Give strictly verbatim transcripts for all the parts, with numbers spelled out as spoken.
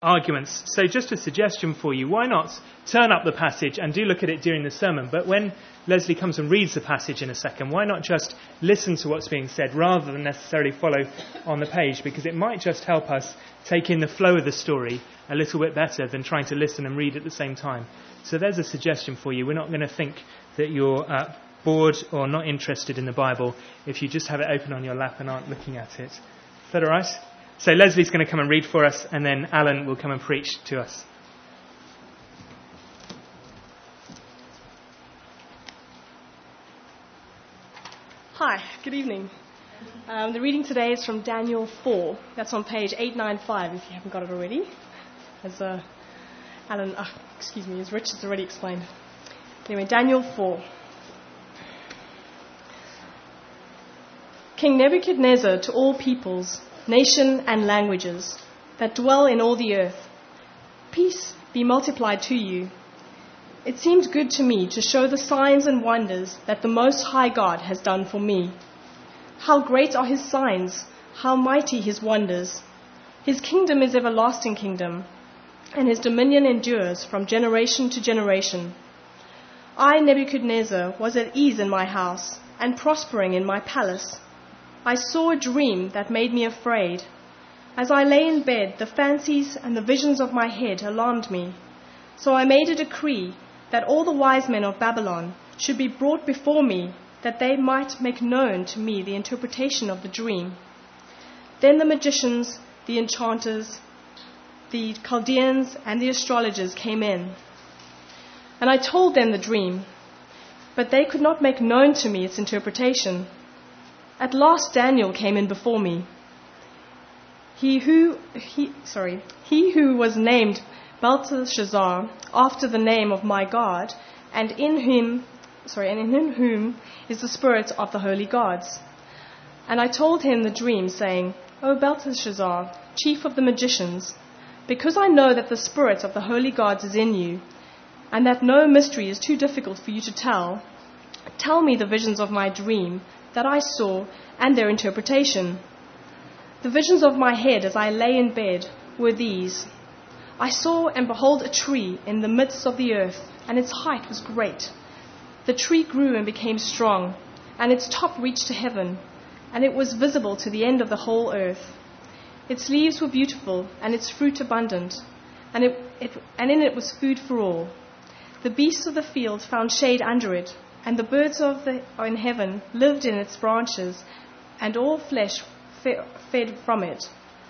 arguments. So just a suggestion for you, why not turn up the passage and do look at it during the sermon, but when Leslie comes and reads the passage in a second, why not just listen to what's being said rather than necessarily follow on the page, because it might just help us take in the flow of the story a little bit better than trying to listen and read at the same time. So there's a suggestion for you. We're not going to think that you're uh, bored or not interested in the Bible if you just have it open on your lap and aren't looking at it. Is that all right? So Leslie's going to come and read for us, and then Alan will come and preach to us. Hi, good evening. Um, the reading today is from Daniel four. That's on page eight ninety-five if you haven't got it already. As uh, Alan, uh, excuse me, as Richard's already explained. Anyway, Daniel four. King Nebuchadnezzar, to all peoples, nation and languages that dwell in all the earth, peace be multiplied to you. It seemed good to me to show the signs and wonders that the Most High God has done for me. How great are his signs, how mighty his wonders. His kingdom is everlasting kingdom, and his dominion endures from generation to generation. I, Nebuchadnezzar, was at ease in my house and prospering in my palace. I saw a dream that made me afraid. As I lay in bed, the fancies and the visions of my head alarmed me. So I made a decree that all the wise men of Babylon should be brought before me, that they might make known to me the interpretation of the dream. Then the magicians, the enchanters, the Chaldeans, and the astrologers came in. And I told them the dream, but they could not make known to me its interpretation. At last Daniel came in before me. He who, he, sorry, he who was named Belteshazzar, after the name of my God, and in him, sorry, and in whom is the spirit of the holy gods. And I told him the dream, saying, O Belteshazzar, chief of the magicians, because I know that the spirit of the holy gods is in you, and that no mystery is too difficult for you to tell, tell me the visions of my dream that I saw and their interpretation. The visions of my head as I lay in bed were these. I saw and behold a tree in the midst of the earth, and its height was great. The tree grew and became strong, and its top reached to heaven, and it was visible to the end of the whole earth. Its leaves were beautiful, and its fruit abundant, and, it, it, and in it was food for all. The beasts of the field found shade under it, and the birds of the, in heaven lived in its branches, and all flesh fe- fed from it.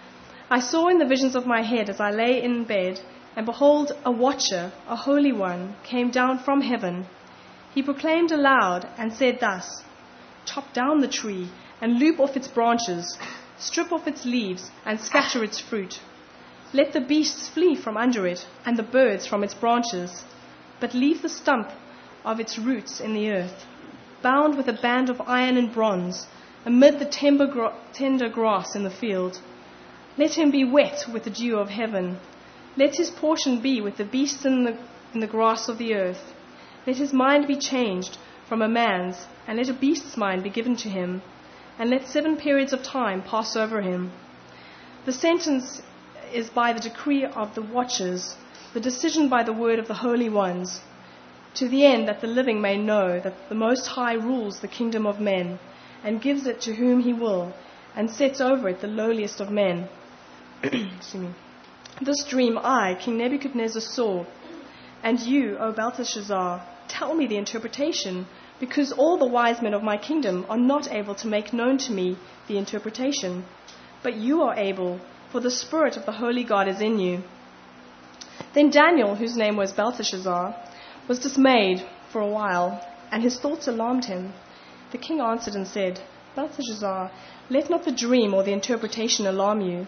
I saw in the visions of my head as I lay in bed, and behold, a watcher, a holy one, came down from heaven. He proclaimed aloud and said thus, chop down the tree and loop off its branches, strip off its leaves and scatter its fruit. Let the beasts flee from under it and the birds from its branches, but leave the stump of its roots in the earth, bound with a band of iron and bronze, amid the tender, gra- tender grass in the field. Let him be wet with the dew of heaven. Let his portion be with the beasts in the, in the grass of the earth. Let his mind be changed from a man's, and let a beast's mind be given to him, and let seven periods of time pass over him. The sentence is by the decree of the watchers, the decision by the word of the holy ones, to the end that the living may know that the Most High rules the kingdom of men, and gives it to whom he will, and sets over it the lowliest of men. Excuse me. This dream I, King Nebuchadnezzar, saw, and you, O Belteshazzar, tell me the interpretation, because all the wise men of my kingdom are not able to make known to me the interpretation. But you are able, for the spirit of the holy God is in you. Then Daniel, whose name was Belteshazzar, was dismayed for a while, and his thoughts alarmed him. The king answered and said, Belteshazzar, let not the dream or the interpretation alarm you.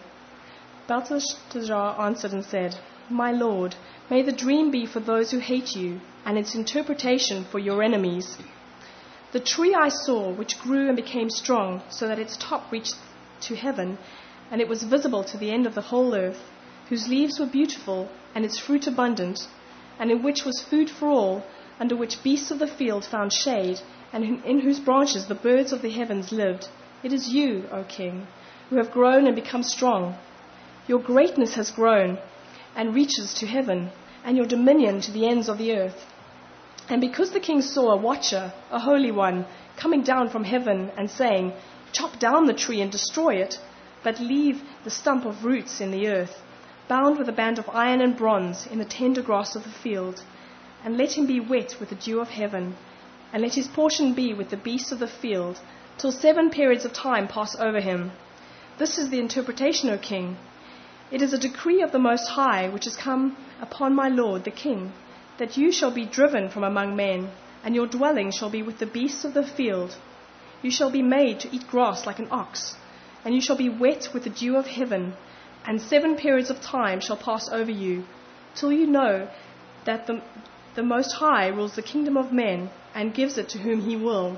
Belteshazzar answered and said, My lord, may the dream be for those who hate you, and its interpretation for your enemies. The tree I saw, which grew and became strong, so that its top reached to heaven, and it was visible to the end of the whole earth, whose leaves were beautiful, and its fruit abundant, and in which was food for all, under which beasts of the field found shade, and in whose branches the birds of the heavens lived. It is you, O king, who have grown and become strong. Your greatness has grown. and reaches to heaven, and your dominion to the ends of the earth. And because the king saw a watcher, a holy one, coming down from heaven and saying, "Chop down the tree and destroy it, but leave the stump of roots in the earth, bound with a band of iron and bronze in the tender grass of the field, and let him be wet with the dew of heaven, and let his portion be with the beasts of the field, till seven periods of time pass over him." This is the interpretation, O king. It is a decree of the Most High which has come upon my lord the king, that you shall be driven from among men, and your dwelling shall be with the beasts of the field. You shall be made to eat grass like an ox, and you shall be wet with the dew of heaven, and seven periods of time shall pass over you, till you know that the, the Most High rules the kingdom of men, and gives it to whom he will.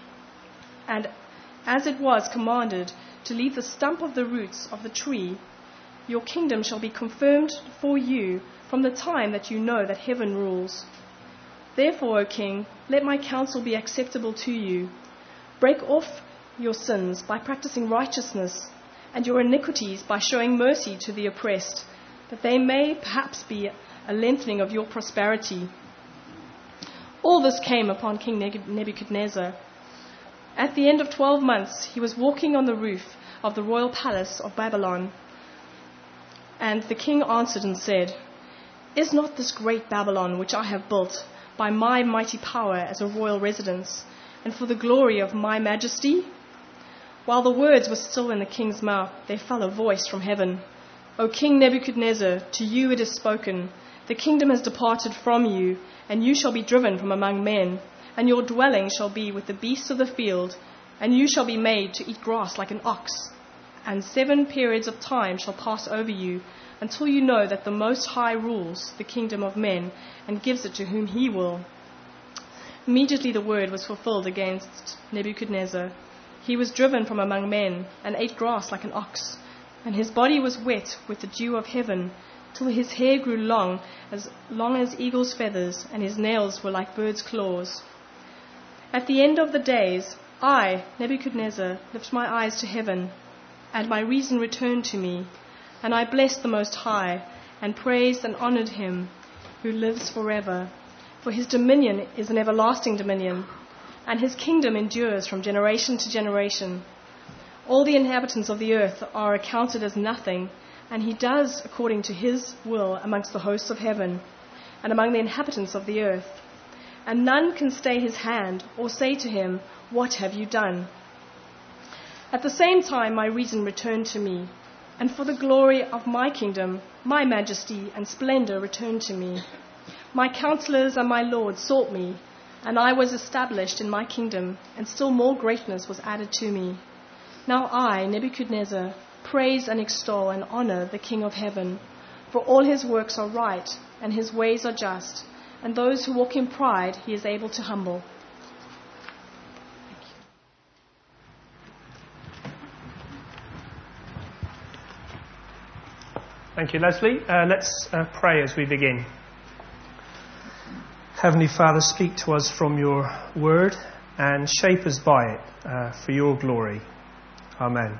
And as it was commanded to leave the stump of the roots of the tree, your kingdom shall be confirmed for you from the time that you know that heaven rules. Therefore, O king, let my counsel be acceptable to you. Break off your sins by practicing righteousness, and your iniquities by showing mercy to the oppressed, that they may perhaps be a lengthening of your prosperity. All this came upon King Nebuchadnezzar. At the end of twelve months, he was walking on the roof of the royal palace of Babylon. And the king answered and said, "Is not this great Babylon, which I have built by my mighty power as a royal residence, and for the glory of my majesty?" While the words were still in the king's mouth, there fell a voice from heaven. "O King Nebuchadnezzar, to you it is spoken. The kingdom has departed from you, and you shall be driven from among men, and your dwelling shall be with the beasts of the field, and you shall be made to eat grass like an ox. And seven periods of time shall pass over you, until you know that the Most High rules the kingdom of men, and gives it to whom he will." Immediately the word was fulfilled against Nebuchadnezzar. He was driven from among men, and ate grass like an ox, and his body was wet with the dew of heaven, till his hair grew long, as long as eagle's feathers, and his nails were like birds' claws. At the end of the days, I, Nebuchadnezzar, lifted my eyes to heaven, and my reason returned to me, and I blessed the Most High, and praised and honored him who lives forever. For his dominion is an everlasting dominion, and his kingdom endures from generation to generation. All the inhabitants of the earth are accounted as nothing, and he does according to his will amongst the hosts of heaven, and among the inhabitants of the earth. And none can stay his hand, or say to him, "What have you done?" At the same time my reason returned to me, and for the glory of my kingdom, my majesty and splendor returned to me. My counselors and my lords sought me, and I was established in my kingdom, and still more greatness was added to me. Now I, Nebuchadnezzar, praise and extol and honor the King of heaven, for all his works are right, and his ways are just, and those who walk in pride he is able to humble. Thank you, Leslie. Uh, let's uh, pray as we begin. Heavenly Father, speak to us from your word and shape us by it uh, for your glory. Amen.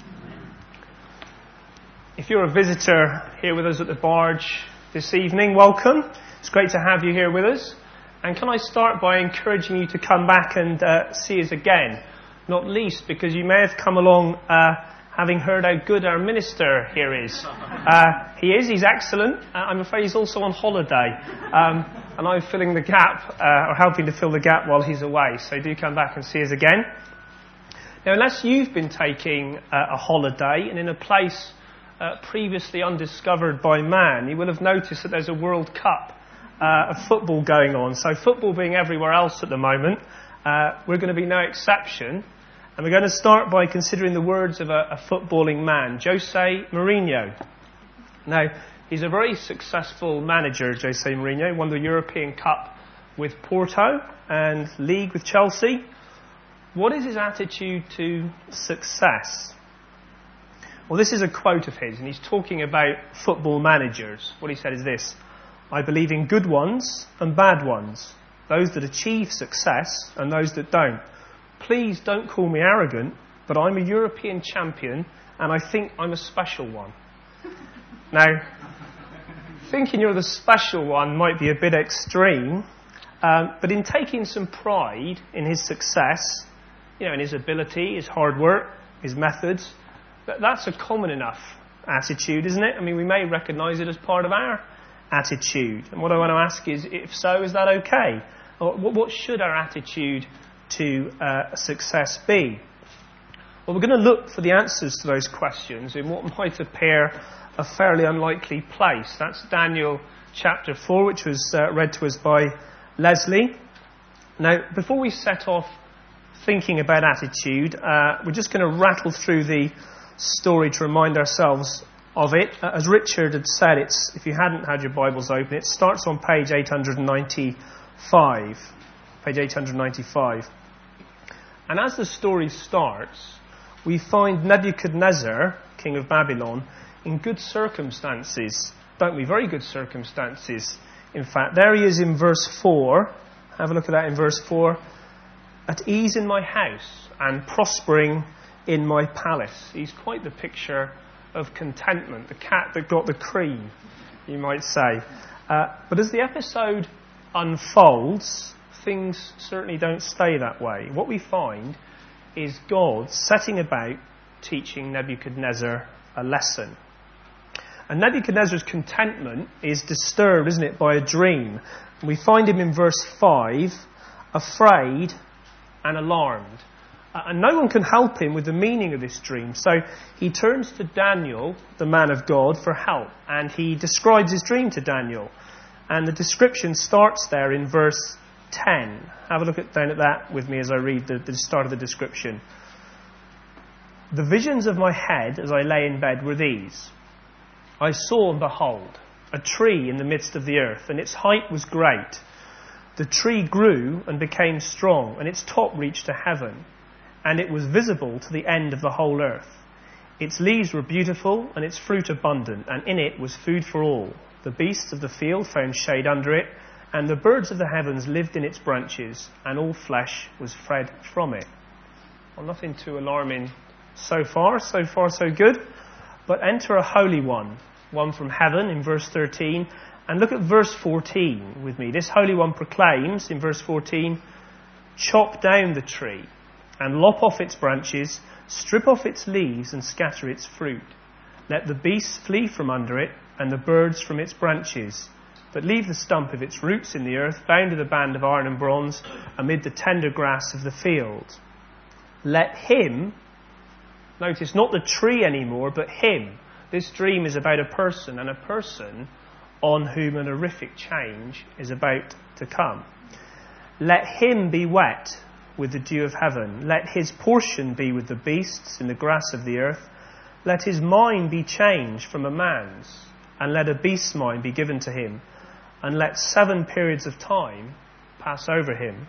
If you're a visitor here with us at the Barge this evening, welcome. It's great to have you here with us. And can I start by encouraging you to come back and uh, see us again? Not least because you may have come along uh, having heard how good our minister here is. Uh, he is, he's excellent. Uh, I'm afraid he's also on holiday. Um, and I'm filling the gap, uh, or helping to fill the gap while he's away. So do come back and see us again. Now, unless you've been taking uh, a holiday and in a place uh, previously undiscovered by man, you will have noticed that there's a World Cup uh, of football going on. So football being everywhere else at the moment, uh, we're going to be no exception. And we're going to start by considering the words of a, a footballing man, Jose Mourinho. Now, he's a very successful manager, Jose Mourinho. He won the European Cup with Porto and League with Chelsea. What is his attitude to success? Well, this is a quote of his, and he's talking about football managers. What he said is this: "I believe in good ones and bad ones, those that achieve success and those that don't. Please don't call me arrogant, but I'm a European champion and I think I'm a special one." Now, Thinking you're the special one might be a bit extreme, um, but in taking some pride in his success, you know, in his ability, his hard work, his methods, that, that's a common enough attitude, isn't it? I mean, we may recognise it as part of our attitude. And what I want to ask is, if so, is that okay? Or what should our attitude to uh, success be? Well, we're going to look for the answers to those questions in what might appear a fairly unlikely place. That's Daniel chapter four, which was uh, read to us by Leslie. Now, before we set off thinking about attitude, uh, we're just going to rattle through the story to remind ourselves of it. Uh, as Richard had said, it's, if you hadn't had your Bibles open, it starts on page eight ninety-five. Page eight ninety-five. And as the story starts, we find Nebuchadnezzar, king of Babylon, in good circumstances, don't we? Very good circumstances. In fact, there he is in verse four. Have a look at that in verse four. At ease in my house and prospering in my palace. He's quite the picture of contentment, the cat that got the cream, you might say. Uh, but as the episode unfolds, things certainly don't stay that way. What we find is God setting about teaching Nebuchadnezzar a lesson. And Nebuchadnezzar's contentment is disturbed, isn't it, by a dream. We find him in verse five, afraid and alarmed. Uh, and no one can help him with the meaning of this dream. So he turns to Daniel, the man of God, for help. And he describes his dream to Daniel. And the description starts there in verse ten. Have a look at, down at that with me as I read the, the start of the description. The visions of my head as I lay in bed were these. I saw and behold a tree in the midst of the earth, and its height was great. The tree grew and became strong, and its top reached to heaven, and it was visible to the end of the whole earth. Its leaves were beautiful, and its fruit abundant, and in it was food for all. The beasts of the field found shade under it, and the birds of the heavens lived in its branches, and all flesh was fed from it. Well, nothing too alarming so far, so far so good. But enter a holy one, one from heaven in verse thirteen, and look at verse fourteen with me. This holy one proclaims in verse fourteen, chop down the tree and lop off its branches, strip off its leaves and scatter its fruit. Let the beasts flee from under it and the birds from its branches, but leave the stump of its roots in the earth, bound with a band of iron and bronze, amid the tender grass of the field. Let him, notice not the tree anymore, but him. This dream is about a person, and a person on whom an horrific change is about to come. Let him be wet with the dew of heaven. Let his portion be with the beasts in the grass of the earth. Let his mind be changed from a man's, and let a beast's mind be given to him. And let seven periods of time pass over him.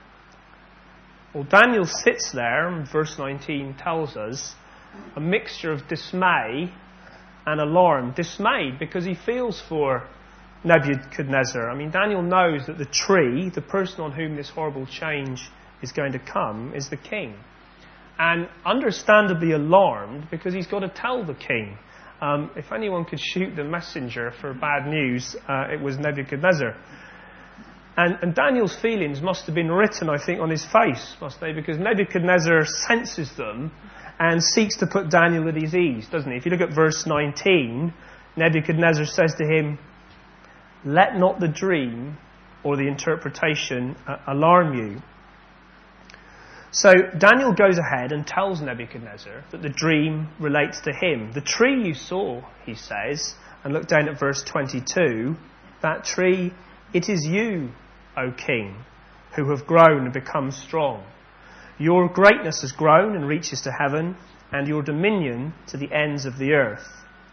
Well, Daniel sits there, and verse nineteen tells us, a mixture of dismay and alarm. Dismayed because he feels for Nebuchadnezzar. I mean, Daniel knows that the tree, the person on whom this horrible change is going to come, is the king. And understandably alarmed because he's got to tell the king. Um, if anyone could shoot the messenger for bad news, uh, it was Nebuchadnezzar. And, and Daniel's feelings must have been written, I think, on his face, must they? Because Nebuchadnezzar senses them and seeks to put Daniel at his ease, doesn't he? If you look at verse nineteen, Nebuchadnezzar says to him, let not the dream or the interpretation uh, alarm you. So Daniel goes ahead and tells Nebuchadnezzar that the dream relates to him. The tree you saw, he says, and look down at verse twenty-two, that tree, it is you, O king, who have grown and become strong. Your greatness has grown and reaches to heaven, and your dominion to the ends of the earth.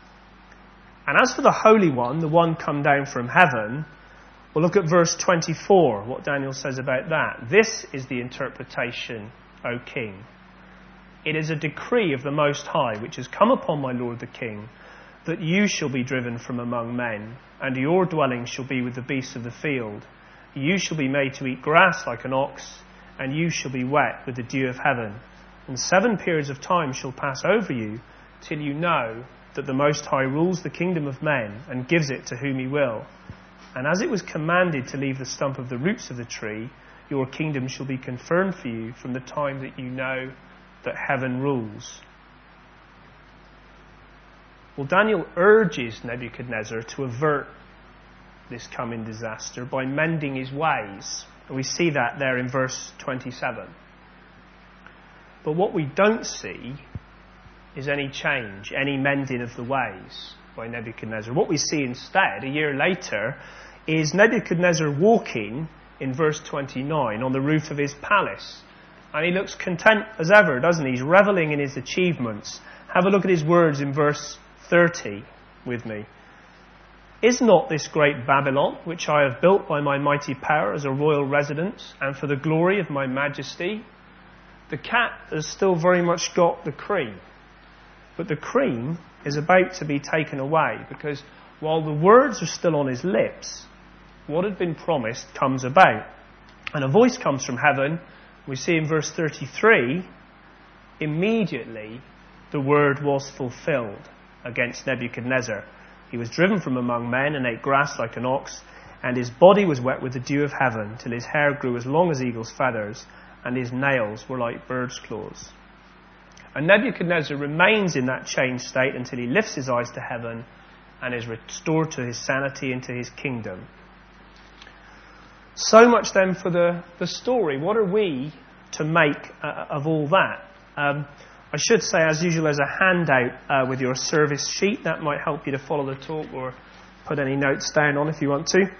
And as for the Holy One, the one come down from heaven, well, look at verse twenty-four, what Daniel says about that. This is the interpretation, O king. It is a decree of the Most High, which has come upon my lord the king, that you shall be driven from among men, and your dwelling shall be with the beasts of the field. You shall be made to eat grass like an ox, and you shall be wet with the dew of heaven. And seven periods of time shall pass over you, till you know that the Most High rules the kingdom of men and gives it to whom he will. And as it was commanded to leave the stump of the roots of the tree, your kingdom shall be confirmed for you from the time that you know that heaven rules. Well, Daniel urges Nebuchadnezzar to avert this coming disaster by mending his ways. And we see that there in verse twenty-seven. But what we don't see is any change, any mending of the ways by Nebuchadnezzar. What we see instead, a year later, is Nebuchadnezzar walking, in verse twenty-nine, on the roof of his palace. And he looks content as ever, doesn't he? He's revelling in his achievements. Have a look at his words in verse thirty with me. Is not this great Babylon, which I have built by my mighty power as a royal residence, and for the glory of my majesty? The cat has still very much got the cream. But the cream is about to be taken away, because while the words are still on his lips, what had been promised comes about. And a voice comes from heaven. We see in verse thirty-three, immediately the word was fulfilled against Nebuchadnezzar. He was driven from among men and ate grass like an ox, and his body was wet with the dew of heaven, till his hair grew as long as eagle's feathers, and his nails were like bird's claws. And Nebuchadnezzar remains in that changed state until he lifts his eyes to heaven and is restored to his sanity and to his kingdom. So much then for the, the story. What are we to make uh, of all that? Um, I should say, as usual, there's a handout uh, with your service sheet. That might help you to follow the talk, or put any notes down on if you want to.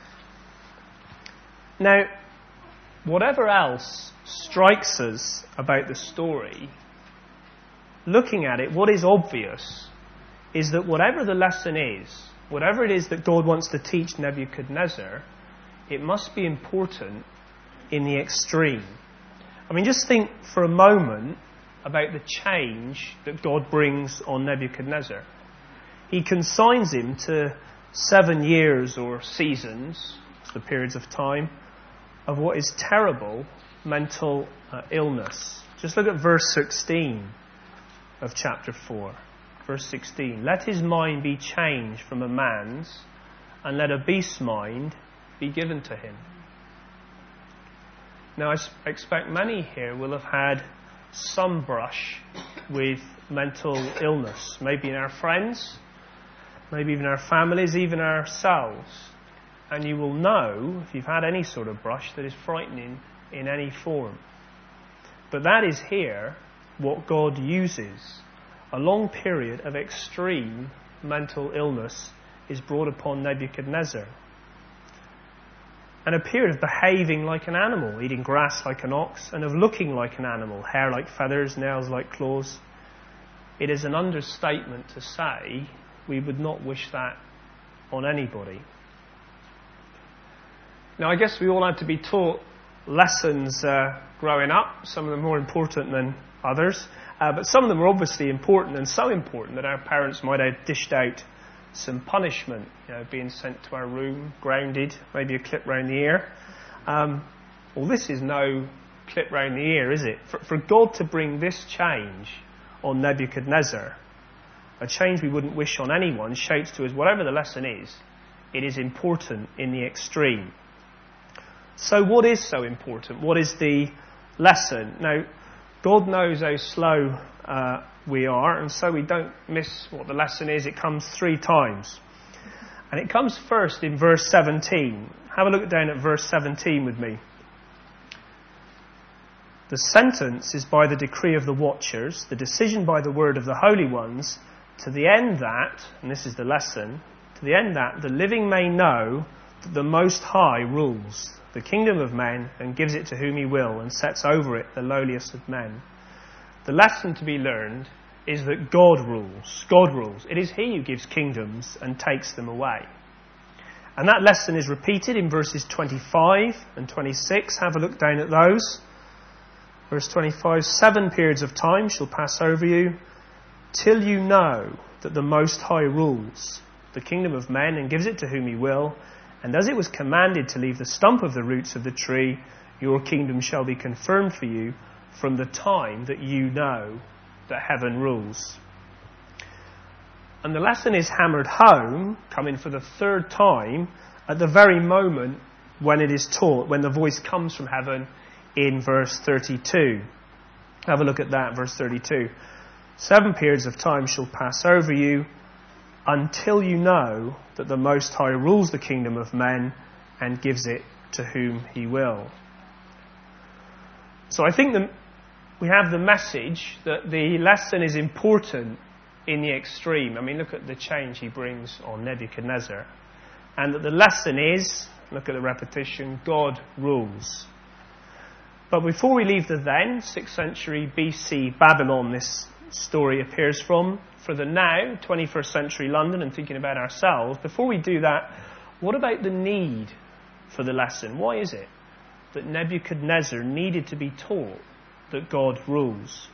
Now, whatever else strikes us about the story, looking at it, what is obvious is that whatever the lesson is, whatever it is that God wants to teach Nebuchadnezzar, it must be important in the extreme. I mean, just think for a moment about the change that God brings on Nebuchadnezzar. He consigns him to seven years or seasons, the periods of time, of what is terrible mental uh, illness. Just look at verse sixteen of chapter four. Verse sixteen. Let his mind be changed from a man's, and let a beast's mind be given to him. Now, I expect many here will have had some brush with mental illness. Maybe in our friends, maybe even our families, even ourselves. And you will know, if you've had any sort of brush, that is frightening in any form. But that is here what God uses. A long period of extreme mental illness is brought upon Nebuchadnezzar. And a period of behaving like an animal, eating grass like an ox, and of looking like an animal, hair like feathers, nails like claws. It is an understatement to say we would not wish that on anybody. Now, I guess we all had to be taught lessons uh, growing up, some of them more important than others, uh, but some of them are obviously important, and so important that our parents might have dished out some punishment, you know, being sent to our room, grounded, maybe a clip round the ear. Um, well, this is no clip round the ear, is it? For, for God to bring this change on Nebuchadnezzar, a change we wouldn't wish on anyone, shouts to us, whatever the lesson is, it is important in the extreme. So what is so important? What is the lesson? Now, God knows how slow uh, we are, and so we don't miss what the lesson is. It comes three times. And it comes first in verse seventeen. Have a look down at verse seventeen with me. The sentence is by the decree of the watchers, the decision by the word of the holy ones, to the end that, and this is the lesson, to the end that the living may know that the Most High rules the kingdom of men and gives it to whom he will, and sets over it the lowliest of men. The lesson to be learned is that God rules. God rules. It is he who gives kingdoms and takes them away. And that lesson is repeated in verses twenty-five and twenty-six. Have a look down at those. Verse twenty-five, seven periods of time shall pass over you, till you know that the Most High rules the kingdom of men and gives it to whom he will. And as it was commanded to leave the stump of the roots of the tree, your kingdom shall be confirmed for you from the time that you know that heaven rules. And the lesson is hammered home, coming for the third time, at the very moment when it is taught, when the voice comes from heaven in verse thirty-two. Have a look at that, verse thirty-two. Seven periods of time shall pass over you until you know that the Most High rules the kingdom of men and gives it to whom he will. So I think that we have the message that the lesson is important in the extreme. I mean, look at the change he brings on Nebuchadnezzar. And that the lesson is, look at the repetition, God rules. But before we leave the then, sixth century B C Babylon, this story appears from, for the now, twenty-first century London, and thinking about ourselves, before we do that, what about the need for the lesson? Why is it that Nebuchadnezzar needed to be taught that God rules?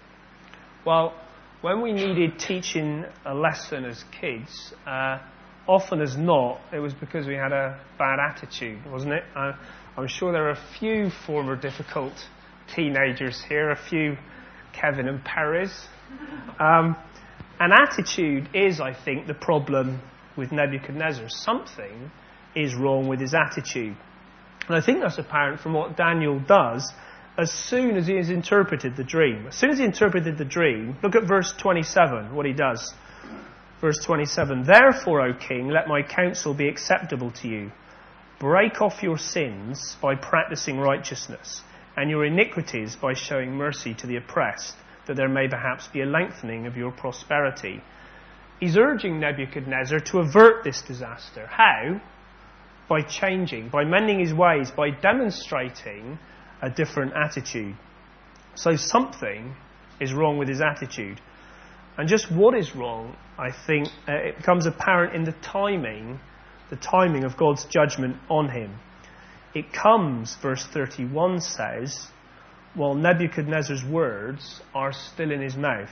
Well, when we needed teaching a lesson as kids, uh, often as not, it was because we had a bad attitude, wasn't it? Uh, I'm sure there are a few former difficult teenagers here, a few Kevin and Perez. Um, and attitude is, I think, the problem with Nebuchadnezzar. Something is wrong with his attitude. And I think that's apparent from what Daniel does as soon as he has interpreted the dream. As soon as he interpreted the dream, look at verse twenty-seven, what he does. Verse twenty-seven, therefore, O king, let my counsel be acceptable to you. Break off your sins by practicing righteousness, and your iniquities by showing mercy to the oppressed, that there may perhaps be a lengthening of your prosperity. He's urging Nebuchadnezzar to avert this disaster. How? By changing, by mending his ways, by demonstrating a different attitude. So something is wrong with his attitude. And just what is wrong, I think, uh, it becomes apparent in the timing, the timing of God's judgment on him. It comes, verse thirty-one says, while Nebuchadnezzar's words are still in his mouth.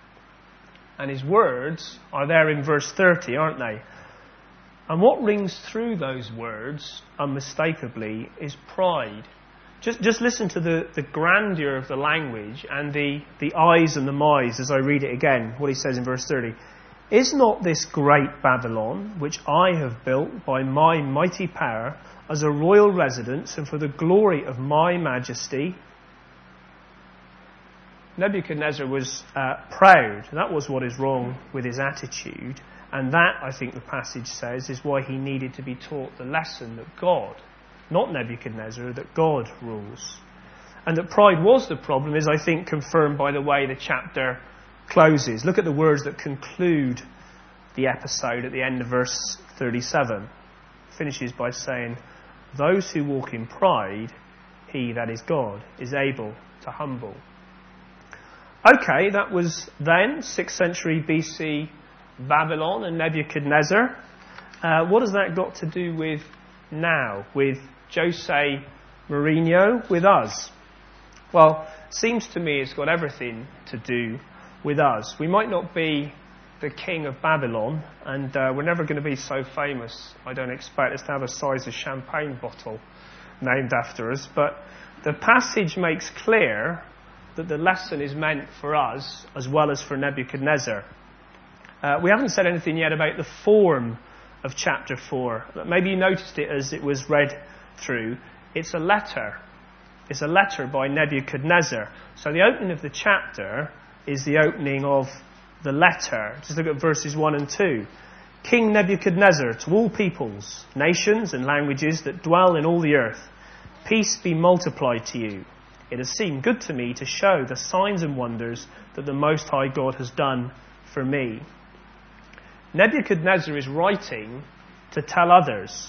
And his words are there in verse thirty, aren't they? And what rings through those words, unmistakably, is pride. Just just listen to the, the grandeur of the language and the, the eyes and the my's as I read it again, what he says in verse thirty. Is not this great Babylon, which I have built by my mighty power, as a royal residence and for the glory of my majesty? Nebuchadnezzar was uh, proud. That was what is wrong with his attitude. And that, I think the passage says, is why he needed to be taught the lesson that God, not Nebuchadnezzar, that God rules. And that pride was the problem is, I think, confirmed by the way the chapter closes. Look at the words that conclude the episode at the end of verse thirty-seven. It finishes by saying, those who walk in pride, he, that is God, is able to humble. Okay, that was then, sixth century B C Babylon and Nebuchadnezzar. Uh, what has that got to do with now, with Jose Mourinho, with us? Well, it seems to me it's got everything to do with us. We might not be the king of Babylon, and uh, we're never going to be so famous, I don't expect us to have a size of champagne bottle named after us, but the passage makes clear that the lesson is meant for us as well as for Nebuchadnezzar. Uh, we haven't said anything yet about the form of chapter four. Maybe you noticed it as it was read through. It's a letter. It's a letter by Nebuchadnezzar. So the opening of the chapter is the opening of the letter. Just look at verses one and two. King Nebuchadnezzar, to all peoples, nations and languages that dwell in all the earth, peace be multiplied to you. It has seemed good to me to show the signs and wonders that the Most High God has done for me. Nebuchadnezzar is writing to tell others.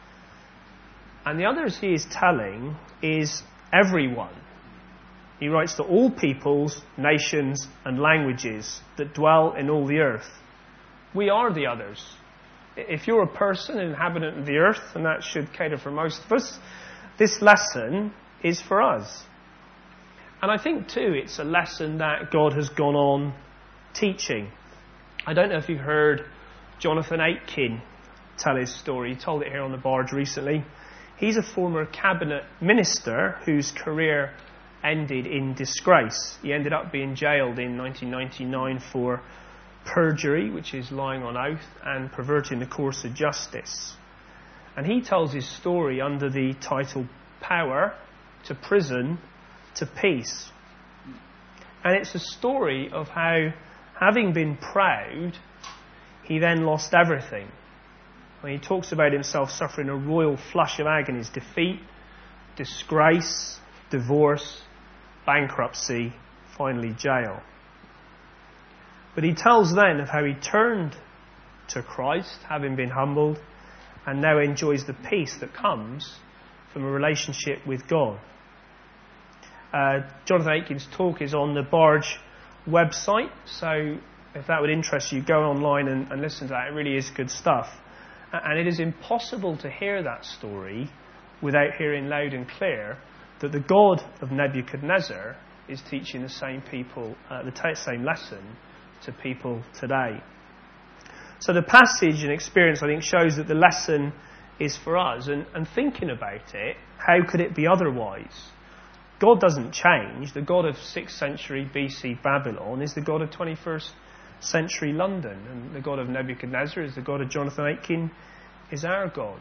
And the others he is telling is everyone. He writes to all peoples, nations, and languages that dwell in all the earth. We are the others. If you're a person, an inhabitant of the earth, and that should cater for most of us, this lesson is for us. And I think, too, it's a lesson that God has gone on teaching. I don't know if you've heard Jonathan Aitken tell his story. He told it here on the barge recently. He's a former cabinet minister whose career ended in disgrace. He ended up being jailed in nineteen ninety-nine for perjury, which is lying on oath, and perverting the course of justice. And he tells his story under the title Power to Prison to Peace. And it's a story of how, having been proud, he then lost everything. When he talks about himself suffering a royal flush of agonies, defeat, disgrace, divorce, bankruptcy, finally jail. But he tells then of how he turned to Christ, having been humbled, and now enjoys the peace that comes from a relationship with God. Uh, Jonathan Aitken's talk is on the Barge website, so if that would interest you, go online and, and listen to that. It really is good stuff. And it is impossible to hear that story without hearing loud and clear that the God of Nebuchadnezzar is teaching the same people, uh, the t- same lesson to people today. So the passage and experience, I think, shows that the lesson is for us. And, and thinking about it, how could it be otherwise? God doesn't change. The God of sixth century B C Babylon is the God of twenty-first century London. And the God of Nebuchadnezzar is the God of Jonathan Aitken, is our God.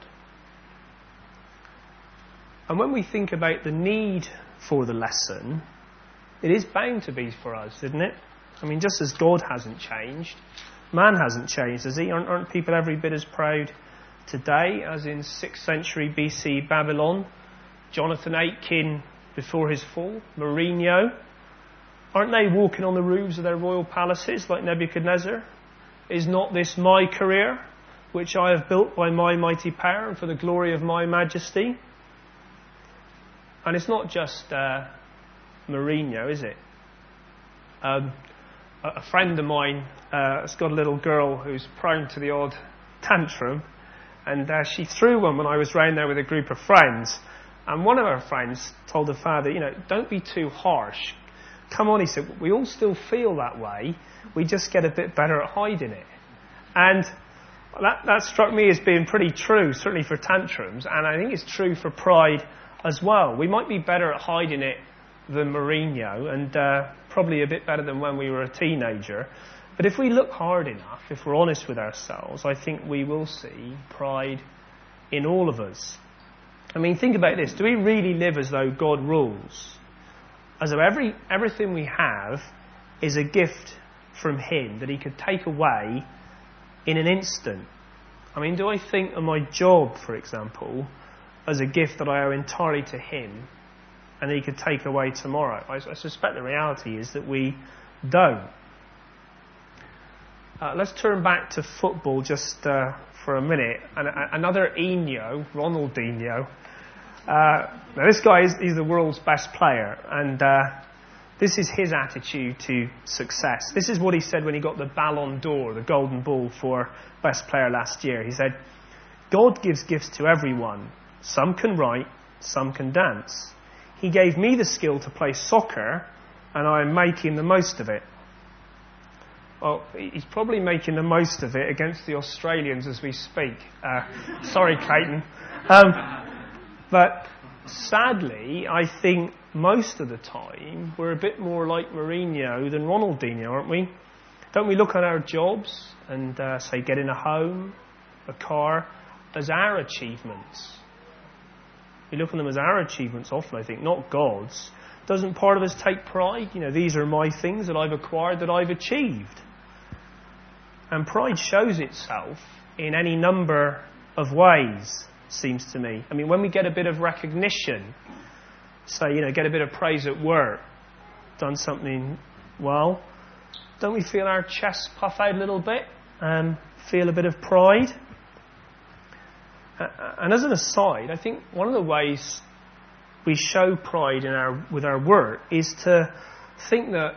And when we think about the need for the lesson, it is bound to be for us, isn't it? I mean, just as God hasn't changed, man hasn't changed, has he? Aren't, aren't people every bit as proud today as in sixth century B C Babylon? Jonathan Aitken before his fall, Mourinho. Aren't they walking on the roofs of their royal palaces like Nebuchadnezzar? Is not this my career, which I have built by my mighty power and for the glory of my majesty? And it's not just uh, Mourinho, is it? Um, a friend of mine uh, has got a little girl who's prone to the odd tantrum, and uh, she threw one when I was round there with a group of friends. And one of her friends told her father, you know, don't be too harsh. Come on, he said, we all still feel that way. We just get a bit better at hiding it. And that, that struck me as being pretty true, certainly for tantrums, and I think it's true for pride as well. We might be better at hiding it than Mourinho, and uh, probably a bit better than when we were a teenager. But if we look hard enough, if we're honest with ourselves, I think we will see pride in all of us. I mean, think about this. Do we really live as though God rules? As though every everything we have is a gift from him that he could take away in an instant? I mean, do I think of my job, for example, as a gift that I owe entirely to him and that he could take away tomorrow? I, I suspect the reality is that we don't. Uh, let's turn back to football just uh, for a minute. And, uh, another Eno, Ronaldinho. Uh, now this guy is he's the world's best player, and uh, this is his attitude to success. This is what he said when he got the Ballon d'Or, the golden ball for best player last year. He said, God gives gifts to everyone. Some can write, some can dance. He gave me the skill to play soccer, and I am making the most of it. Well, he's probably making the most of it against the Australians as we speak. Uh, sorry, Clayton. Um, but sadly, I think most of the time we're a bit more like Mourinho than Ronaldinho, aren't we? Don't we look at our jobs and uh, say getting a home, a car, as our achievements? We look at them as our achievements often, I think, not God's. Doesn't part of us take pride? You know, these are my things that I've acquired, that I've achieved. And pride shows itself in any number of ways, seems to me. I mean, when we get a bit of recognition, say, you know, get a bit of praise at work, done something well, don't we feel our chests puff out a little bit and feel a bit of pride? And as an aside, I think one of the ways we show pride in our with our work is to think that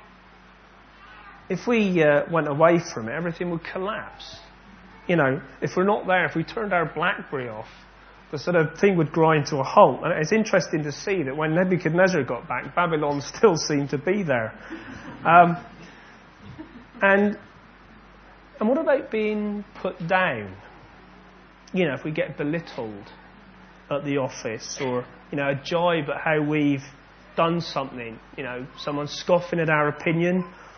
if we uh, went away from it, everything would collapse. You know, if we're not there, if we turned our BlackBerry off, the sort of thing would grind to a halt. And it's interesting to see that when Nebuchadnezzar got back, Babylon still seemed to be there. Um, and and what about being put down? You know, if we get belittled at the office, or, you know, a jibe at how we've done something, you know, someone scoffing at our opinion,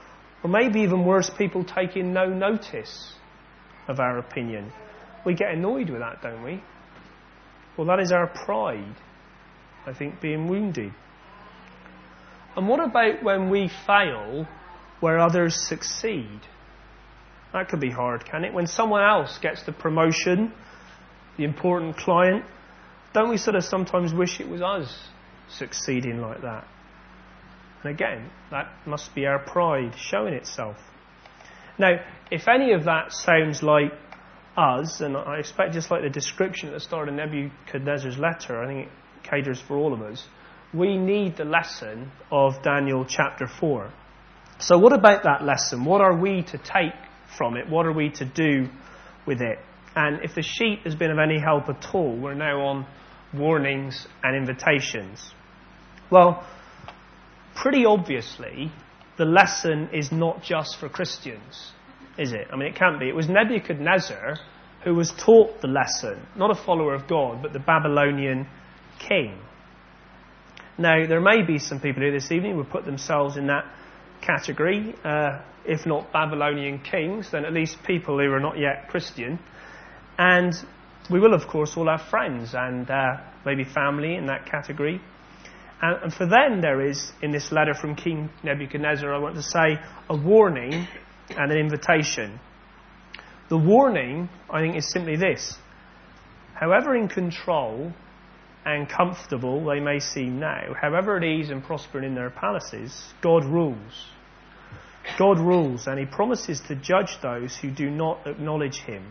Or maybe even worse, people taking no notice of our opinion. We get annoyed with that, don't we? Well, that is our pride, I think, being wounded. And what about when we fail where others succeed? That could be hard, can it? When someone else gets the promotion, the important client, don't we sort of sometimes wish it was us succeeding like that? And again, that must be our pride showing itself. Now, if any of that sounds like us, and I expect just like the description at the start of Nebuchadnezzar's letter, I think it caters for all of us, we need the lesson of Daniel chapter four. So what about that lesson? What are we to take from it? What are we to do with it? And if the sheet has been of any help at all, we're now on warnings and invitations. Well, pretty obviously, the lesson is not just for Christians, is it? I mean, it can't be. It was Nebuchadnezzar who was taught the lesson, not a follower of God, but the Babylonian king. Now, there may be some people here this evening who would put themselves in that category, uh, if not Babylonian kings, then at least people who are not yet Christian. And we will, of course, all have friends and uh, maybe family in that category. And, and for them, there is, in this letter from King Nebuchadnezzar, I want to say, a warning and an invitation. The warning, I think, is simply this. However in control and comfortable they may seem now, however at ease and prospering in their palaces, God rules. God rules, and he promises to judge those who do not acknowledge him.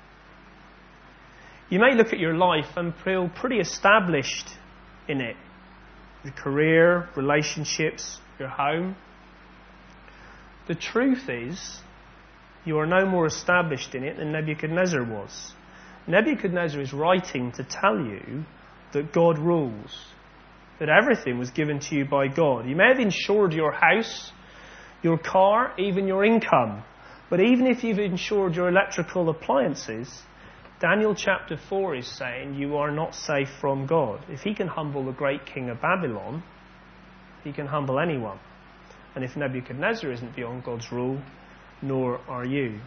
You may look at your life and feel pretty established in it. Your career, relationships, your home. The truth is, you are no more established in it than Nebuchadnezzar was. Nebuchadnezzar is writing to tell you that God rules, that everything was given to you by God. You may have insured your house, your car, even your income. But even if you've insured your electrical appliances, Daniel chapter four is saying you are not safe from God. If he can humble the great king of Babylon, he can humble anyone. And if Nebuchadnezzar isn't beyond God's rule, nor are you.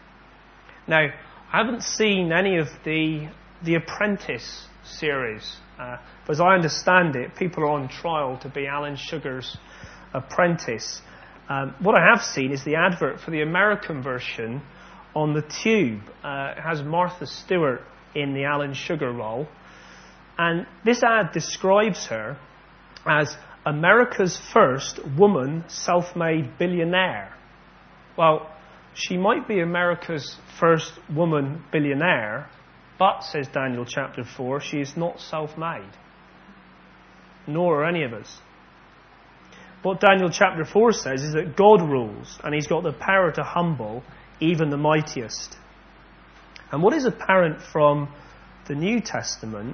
Now, I haven't seen any of the the Apprentice series. Uh, but as I understand it, people are on trial to be Alan Sugar's apprentice. Um, what I have seen is the advert for the American version on the Tube. Uh, it has Martha Stewart in the Alan Sugar role. And this ad describes her as America's first woman self-made billionaire. Well, she might be America's first woman billionaire, but, says Daniel chapter four, she is not self-made. Nor are any of us. What Daniel chapter four says is that God rules, and he's got the power to humble even the mightiest. And what is apparent from the New Testament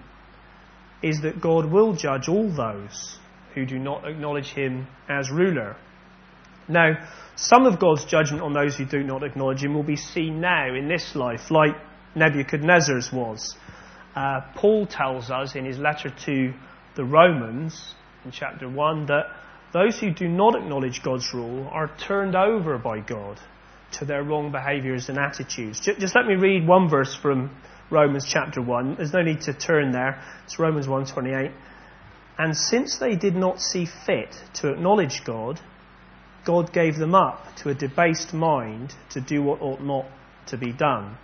is that God will judge all those who do not acknowledge him as ruler. Now, some of God's judgment on those who do not acknowledge him will be seen now in this life, like Nebuchadnezzar's was. Uh, Paul tells us in his letter to the Romans, in chapter one, that those who do not acknowledge God's rule are turned over by God to their wrong behaviours and attitudes. Just, just let me read one verse from Romans chapter one. There's no need to turn there. It's Romans one twenty-eight. And since they did not see fit to acknowledge God, God gave them up to a debased mind to do what ought not to be done.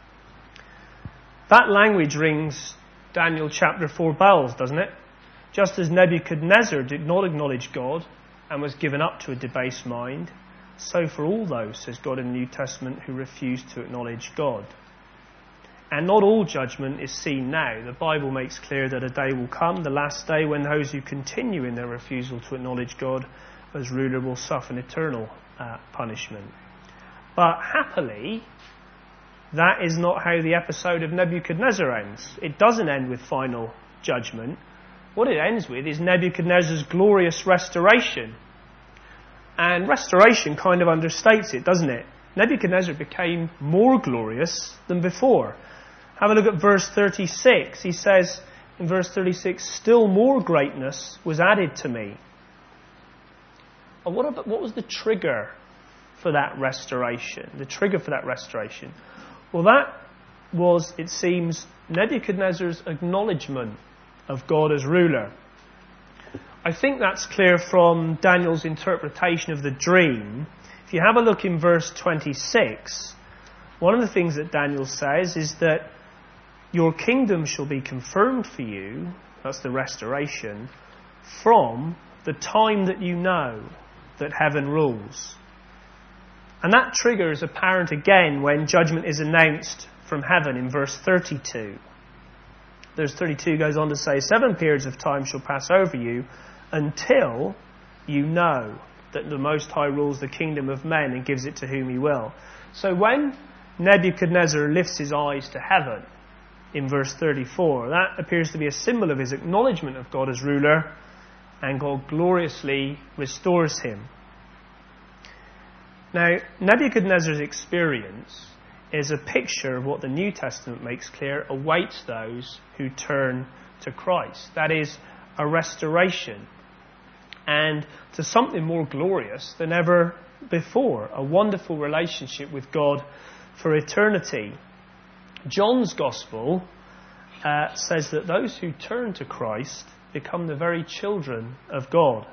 That language rings Daniel chapter four bells, doesn't it? Just as Nebuchadnezzar did not acknowledge God and was given up to a debased mind, so for all those, says God in the New Testament, who refuse to acknowledge God. And not all judgment is seen now. The Bible makes clear that a day will come, the last day, when those who continue in their refusal to acknowledge God as ruler will suffer an eternal uh, punishment. But happily, that is not how the episode of Nebuchadnezzar ends. It doesn't end with final judgment. What it ends with is Nebuchadnezzar's glorious restoration. And restoration kind of understates it, doesn't it? Nebuchadnezzar became more glorious than before. Have a look at verse thirty-six. He says in verse thirty-six, still more greatness was added to me. And what, about, what was the trigger for for that restoration, the trigger for that restoration? Well, that was, it seems, Nebuchadnezzar's acknowledgement of God as ruler. I think that's clear from Daniel's interpretation of the dream. If you have a look in verse twenty-six, one of the things that Daniel says is that your kingdom shall be confirmed for you, that's the restoration, from the time that you know that heaven rules. And that trigger is apparent again when judgment is announced from heaven in verse thirty-two. Verse thirty-two goes on to say, seven periods of time shall pass over you until you know that the Most High rules the kingdom of men and gives it to whom he will. So when Nebuchadnezzar lifts his eyes to heaven in verse thirty-four, that appears to be a symbol of his acknowledgement of God as ruler, and God gloriously restores him. Now, Nebuchadnezzar's experience is a picture of what the New Testament makes clear awaits those who turn to Christ. That is, a restoration, and to something more glorious than ever before, a wonderful relationship with God for eternity. John's Gospel uh, says that those who turn to Christ become the very children of God.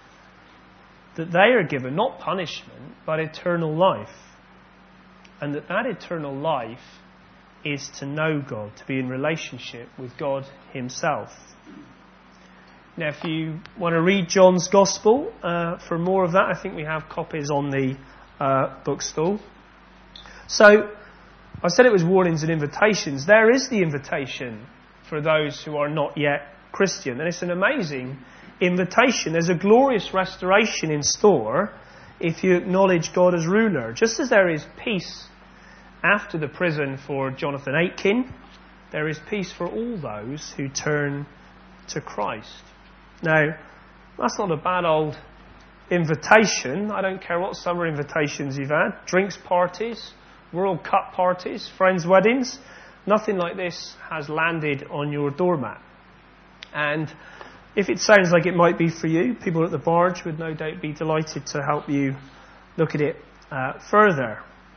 That they are given not punishment, but eternal life. And that that eternal life is to know God, to be in relationship with God himself. Now, if you want to read John's Gospel, uh, for more of that, I think we have copies on the uh, bookstall. So, I said it was warnings and invitations. There is the invitation for those who are not yet Christian. And it's an amazing invitation. There's a glorious restoration in store if you acknowledge God as ruler. Just as there is peace after the prison for Jonathan Aitken, there is peace for all those who turn to Christ. Now, that's not a bad old invitation. I don't care what summer invitations you've had. Drinks parties, World Cup parties, friends' weddings. Nothing like this has landed on your doormat. And if it sounds like it might be for you, people at the Barge would no doubt be delighted to help you look at it uh, further.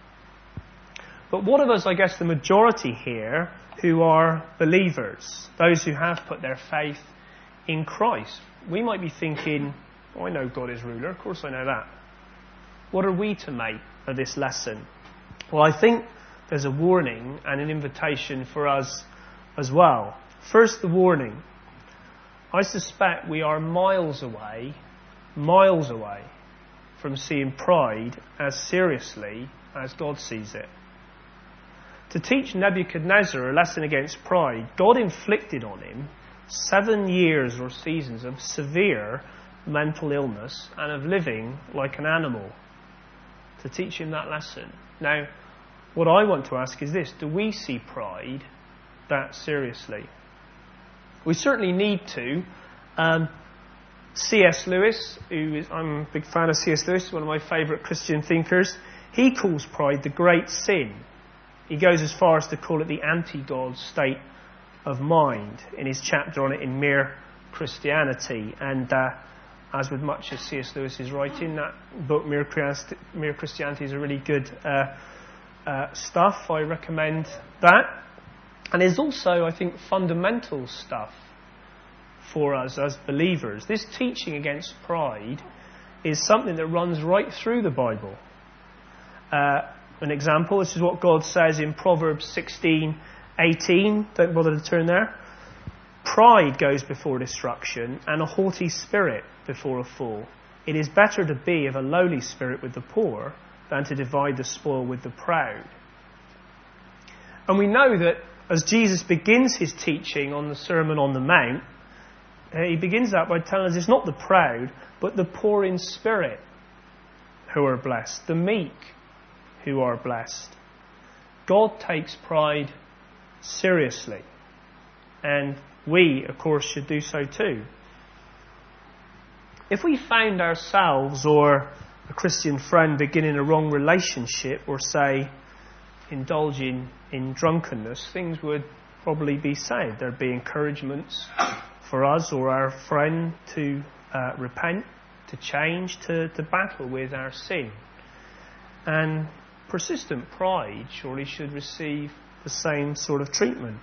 But what of us, I guess the majority here, who are believers, those who have put their faith in Christ? We might be thinking, oh, I know God is ruler, of course I know that. What are we to make of this lesson? Well, I think there's a warning and an invitation for us as well. First, the warning. I suspect we are miles away, miles away from seeing pride as seriously as God sees it. To teach Nebuchadnezzar a lesson against pride, God inflicted on him seven years or seasons of severe mental illness and of living like an animal to teach him that lesson. Now, what I want to ask is this: do we see pride that seriously? We certainly need to. Um, C S Lewis, who is, I'm a big fan of C S Lewis, one of my favourite Christian thinkers, he calls pride the great sin. He goes as far as to call it the anti-God state of mind in his chapter on it in Mere Christianity. And uh, as with much of C S Lewis's writing, that book, Mere, Christi- Mere Christianity, is a really good uh, uh, stuff. I recommend that. And there's also, I think, fundamental stuff for us as believers. This teaching against pride is something that runs right through the Bible. Uh, an example, this is what God says in Proverbs sixteen eighteen. Don't bother to turn there. Pride goes before destruction, and a haughty spirit before a fall. It is better to be of a lowly spirit with the poor than to divide the spoil with the proud. And we know that as Jesus begins his teaching on the Sermon on the Mount, he begins that by telling us it's not the proud, but the poor in spirit who are blessed, the meek who are blessed. God takes pride seriously, and we, of course, should do so too. If we found ourselves or a Christian friend beginning a wrong relationship, or say, indulging in drunkenness, things would probably be said. There'd be encouragements for us or our friend to uh, repent, to change, to, to battle with our sin. And persistent pride surely should receive the same sort of treatment.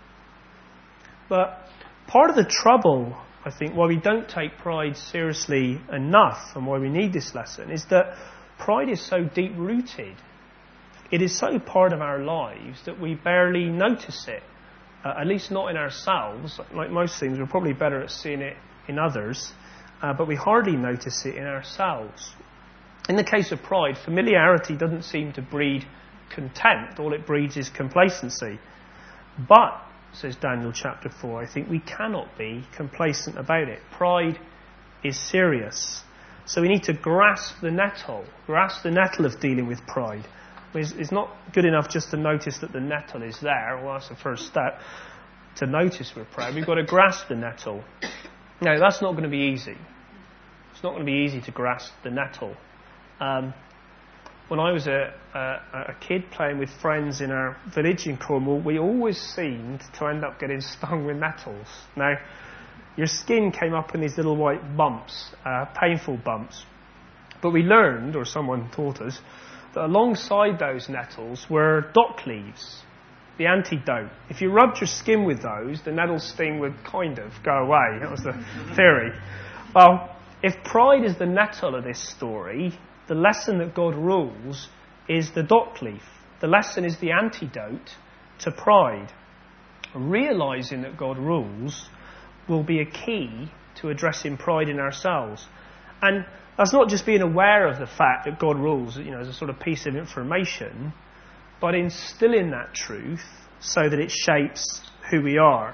But part of the trouble, I think, why we don't take pride seriously enough and why we need this lesson is that pride is so deep-rooted. It is so part of our lives that we barely notice it, uh, at least not in ourselves. Like most things, we're probably better at seeing it in others, uh, but we hardly notice it in ourselves. In the case of pride, familiarity doesn't seem to breed contempt. All it breeds is complacency. But, says Daniel chapter four, I think we cannot be complacent about it. Pride is serious. So we need to grasp the nettle, grasp the nettle of dealing with pride. It's, it's not good enough just to notice that the nettle is there. Well, that's the first step. To notice we're proud, we've got to grasp the nettle. Now, that's not going to be easy. It's not going to be easy to grasp the nettle. Um, when I was a, a, a kid playing with friends in our village in Cornwall, we always seemed to end up getting stung with nettles. Now, your skin came up in these little white bumps, uh, painful bumps. But we learned, or someone taught us, that alongside those nettles were dock leaves, the antidote. If you rubbed your skin with those, the nettle sting would kind of go away. That was the theory. Well, if pride is the nettle of this story, the lesson that God rules is the dock leaf. The lesson is the antidote to pride. Realising that God rules will be a key to addressing pride in ourselves. And that's not just being aware of the fact that God rules, you know, as a sort of piece of information, but instilling that truth so that it shapes who we are.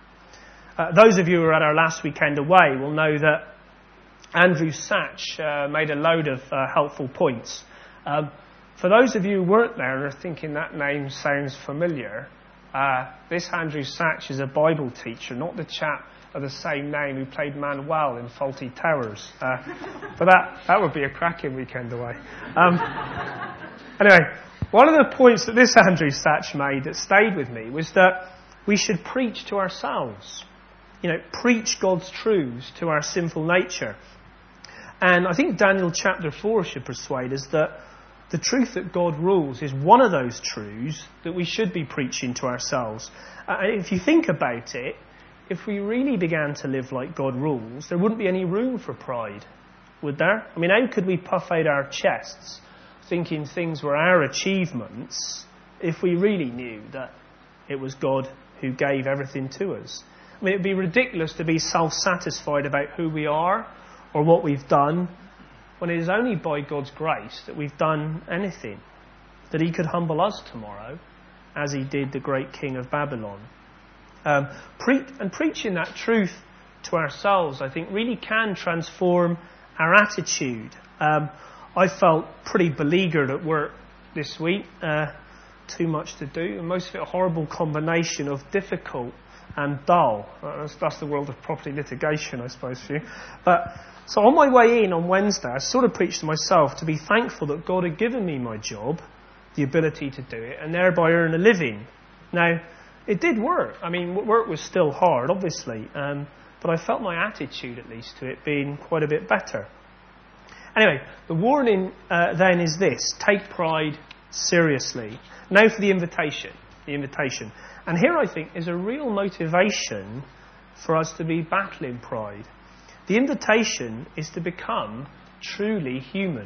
Uh, those of you who were at our last weekend away will know that Andrew Satch uh, made a load of uh, helpful points. Um, for those of you who weren't there and are thinking that name sounds familiar, uh, this Andrew Satch is a Bible teacher, not the chap of the same name who played Manuel in Fawlty Towers. Uh, but that, that would be a cracking weekend away. Um, anyway, one of the points that this Andrew Satch made that stayed with me was that we should preach to ourselves. You know, preach God's truths to our sinful nature. And I think Daniel chapter four should persuade us that the truth that God rules is one of those truths that we should be preaching to ourselves. Uh, if you think about it, if we really began to live like God rules, there wouldn't be any room for pride, would there? I mean, how could we puff out our chests thinking things were our achievements if we really knew that it was God who gave everything to us? I mean, it would be ridiculous to be self-satisfied about who we are or what we've done when it is only by God's grace that we've done anything, that He could humble us tomorrow as He did the great king of Babylon. Um, pre- and preaching that truth to ourselves, I think, really can transform our attitude. Um, I felt pretty beleaguered at work this week. Uh, too much to do, and most of it a horrible combination of difficult and dull. Uh, that's, that's the world of property litigation, I suppose, for you. But so on my way in on Wednesday, I sort of preached to myself to be thankful that God had given me my job, the ability to do it, and thereby earn a living. Now, it did work. I mean, work was still hard, obviously, um, but I felt my attitude, at least, to it being quite a bit better. Anyway, the warning uh, then is this: take pride seriously. Now for the invitation. The invitation. And here, I think, is a real motivation for us to be battling pride. The invitation is to become truly human.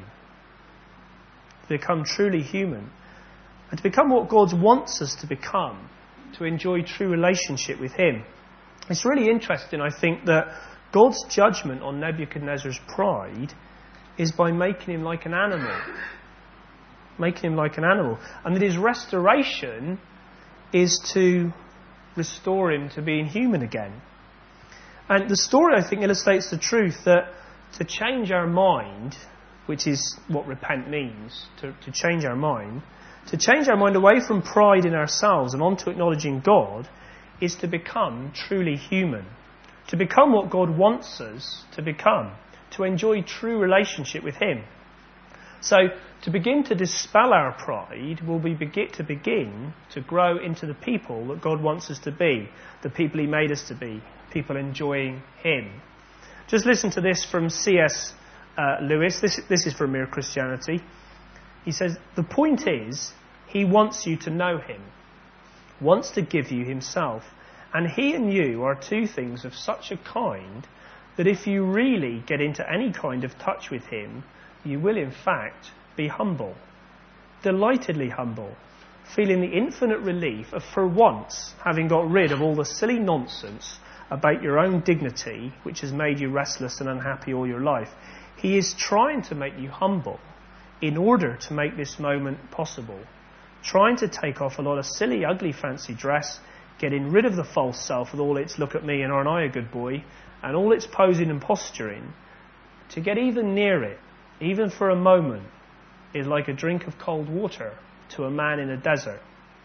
To become truly human. And to become what God wants us to become. To enjoy true relationship with Him. It's really interesting, I think, that God's judgment on Nebuchadnezzar's pride is by making him like an animal. Making him like an animal. And that His restoration is to restore him to being human again. And the story, I think, illustrates the truth that to change our mind, which is what repent means, to, to change our mind, to change our mind away from pride in ourselves and onto acknowledging God, is to become truly human. To become what God wants us to become. To enjoy true relationship with Him. So, to begin to dispel our pride will be begin to begin to grow into the people that God wants us to be. The people He made us to be. People enjoying Him. Just listen to this from C S Uh, Lewis. This, this is from Mere Christianity. He says, the point is, he wants you to know him, wants to give you himself. And he and you are two things of such a kind that if you really get into any kind of touch with him, you will in fact be humble, delightedly humble, feeling the infinite relief of for once having got rid of all the silly nonsense about your own dignity, which has made you restless and unhappy all your life. He is trying to make you humble in order to make this moment possible, trying to take off a lot of silly, ugly, fancy dress, getting rid of the false self with all its look at me and aren't I a good boy, and all its posing and posturing. To get even near it, even for a moment, is like a drink of cold water to a man in a desert.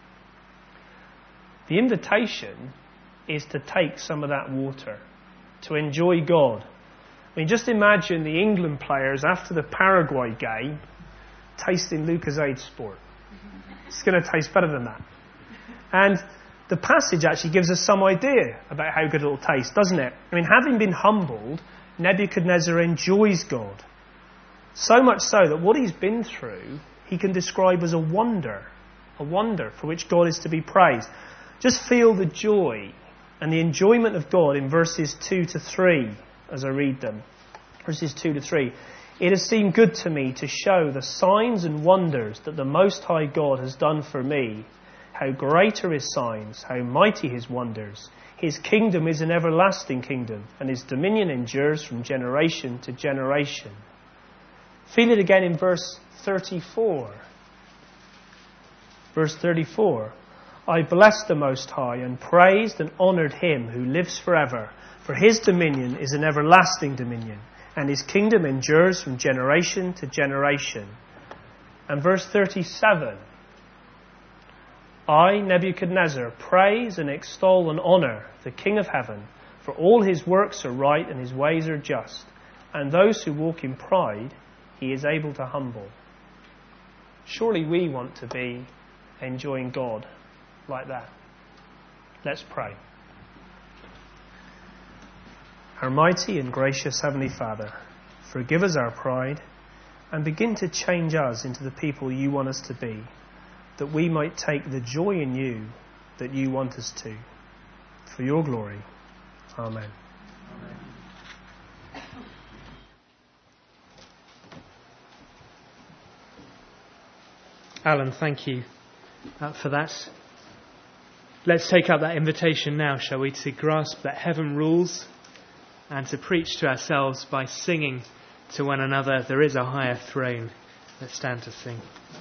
The invitation is to take some of that water, to enjoy God. I mean, just imagine the England players after the Paraguay game tasting Lucozade Sport. It's going to taste better than that. And the passage actually gives us some idea about how good it will taste, doesn't it? I mean, having been humbled, Nebuchadnezzar enjoys God. So much so that what he's been through, he can describe as a wonder, a wonder for which God is to be praised. Just feel the joy and the enjoyment of God in verses two to three as I read them. Verses two to three. It has seemed good to me to show the signs and wonders that the Most High God has done for me. How great are his signs, how mighty his wonders. His kingdom is an everlasting kingdom, and his dominion endures from generation to generation. Feel it again in verse thirty-four. Verse thirty-four. I blessed the Most High and praised and honoured him who lives forever, for his dominion is an everlasting dominion, and his kingdom endures from generation to generation. And verse thirty-seven. I, Nebuchadnezzar, praise and extol and honour the King of heaven, for all his works are right and his ways are just, and those who walk in pride he is able to humble. Surely we want to be enjoying God like that. Let's pray. Our mighty and gracious Heavenly Father, forgive us our pride and begin to change us into the people you want us to be, that we might take the joy in you that you want us to. For your glory. Amen. Amen. Alan, thank you uh, for that. Let's take up that invitation now, shall we, to grasp that heaven rules and to preach to ourselves by singing to one another, there is a higher throne. Let's stand to sing.